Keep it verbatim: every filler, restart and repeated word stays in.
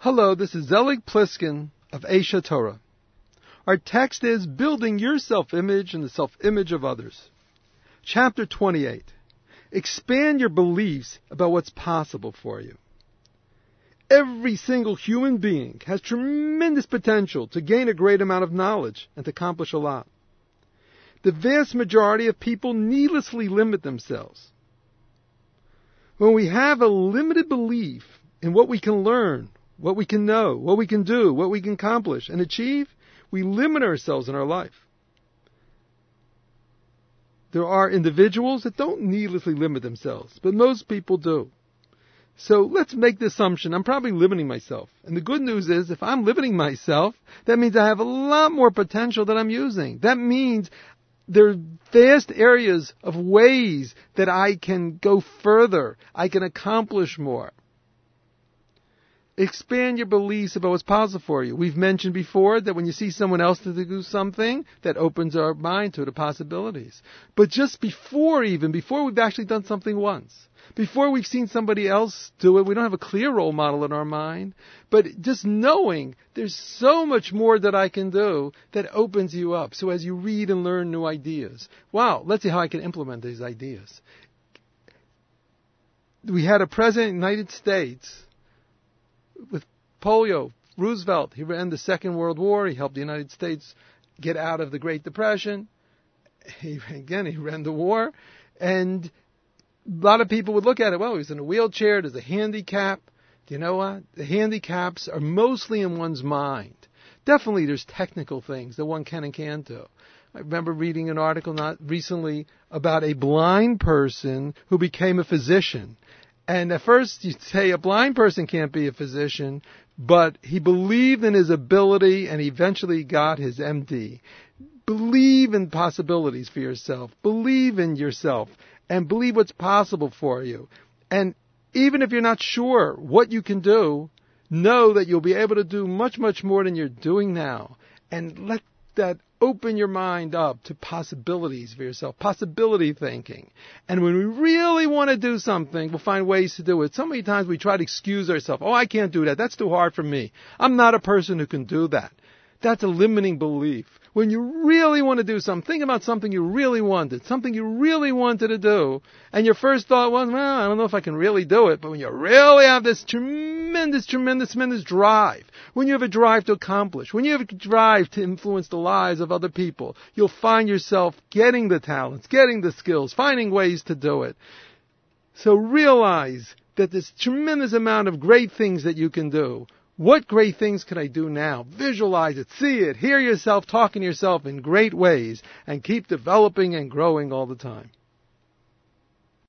Hello, this is Zelig Pliskin of Aisha Torah. Our text is Building Your Self-Image and the Self-Image of Others. Chapter twenty-eight. Expand your beliefs about what's possible for you. Every single human being has tremendous potential to gain a great amount of knowledge and to accomplish a lot. The vast majority of people needlessly limit themselves. When we have a limited belief in what we can learn, what we can know, what we can do, what we can accomplish and achieve, we limit ourselves in our life. There are individuals that don't needlessly limit themselves, but most people do. So let's make the assumption I'm probably limiting myself. And the good news is if I'm limiting myself, that means I have a lot more potential that I'm using. That means there are vast areas of ways that I can go further. I can accomplish more. Expand your beliefs about what's possible for you. We've mentioned before that when you see someone else to do something, that opens our mind to the possibilities. But just before even, before we've actually done something once, before we've seen somebody else do it, we don't have a clear role model in our mind, but just knowing there's so much more that I can do that opens you up. So as you read and learn new ideas, wow, let's see how I can implement these ideas. We had a president of the United States with polio, Roosevelt. He ran the Second World War. He helped the United States get out of the Great Depression. He, again, he ran the war. And a lot of people would look at it, well, he was in a wheelchair, there's a handicap. Do you know what? The handicaps are mostly in one's mind. Definitely there's technical things that one can and can't do. I remember reading an article not recently about a blind person who became a physician. And at first you'd say a blind person can't be a physician, but he believed in his ability and he eventually got his M D. Believe in possibilities for yourself. Believe in yourself and believe what's possible for you. And even if you're not sure what you can do, know that you'll be able to do much, much more than you're doing now. And let that open your mind up to possibilities for yourself, possibility thinking. And when we really want to do something, we'll find ways to do it. So many times we try to excuse ourselves. Oh, I can't do that. That's too hard for me. I'm not a person who can do that. That's a limiting belief. When you really want to do something, think about something you really wanted, something you really wanted to do, and your first thought was, well, I don't know if I can really do it, but when you really have this tremendous, tremendous, tremendous drive, when you have a drive to accomplish, when you have a drive to influence the lives of other people, you'll find yourself getting the talents, getting the skills, finding ways to do it. So realize that there's a tremendous amount of great things that you can do. What great things can I do now? Visualize it, see it, hear yourself talking to yourself in great ways, and keep developing and growing all the time.